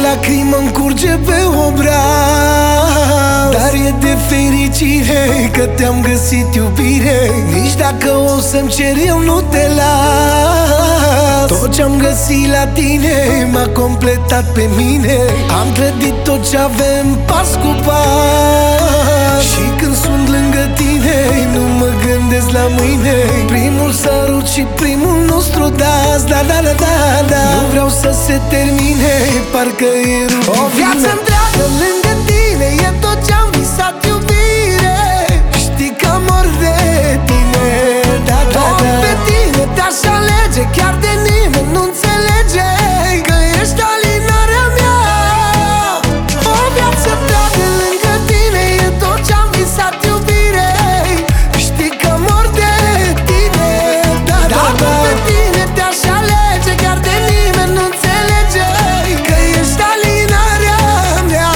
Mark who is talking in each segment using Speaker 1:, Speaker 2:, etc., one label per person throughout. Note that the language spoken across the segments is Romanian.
Speaker 1: lacrimă-mi curge pe obraz, dar e de fericire că te-am găsit, iubire. Nici dacă o să-mi cer eu nu te las. Tot ce-am găsit la tine m-a completat pe mine. Am clădit tot ce avem pas cu pas, și când sunt lângă tine nu mă gândesc la mâine. Primul sărut și primul nostru dans, da, da, da, da, da. Nu vreau să se termine, parcă e rugina. O viață întreagă lângă tine e tot ce-am visat, iubire. Știi că mor de tine, da, da, da. Pe tine te-aș alege, chiar de nimeni nu înțelege că ești alinarea mea. O viață întreagă lângă tine e tot ce-am visat, iubire. Știi că mor de tine, da, da, da. Pe tine te-aș alege, chiar de nimeni nu înțelege că ești alinarea mea.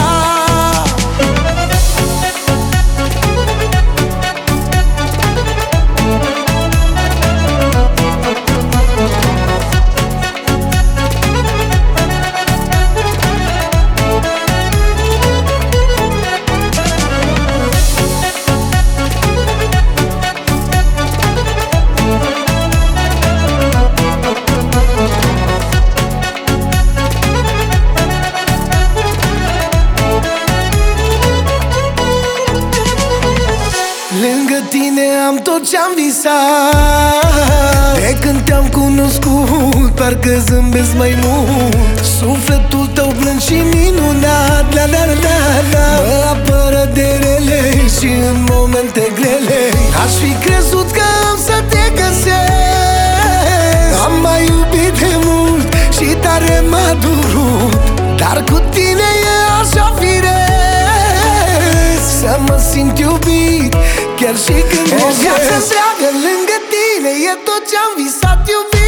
Speaker 1: Lângă tine am tot ce-am visat. De când te-am cunoscut, parcă zâmbesc mai mult. Sufletul tău blând și minunat, la, la, la, la. Mă apără de rele și în momente grele. Aș fi crezut că am să te găsesc. Am mai iubit de mult și tare m-a durut, dar cu tine e așa firesc să mă simt iubit chiar și când o viață întreagă lângă tine e tot ce-am visat, iubit.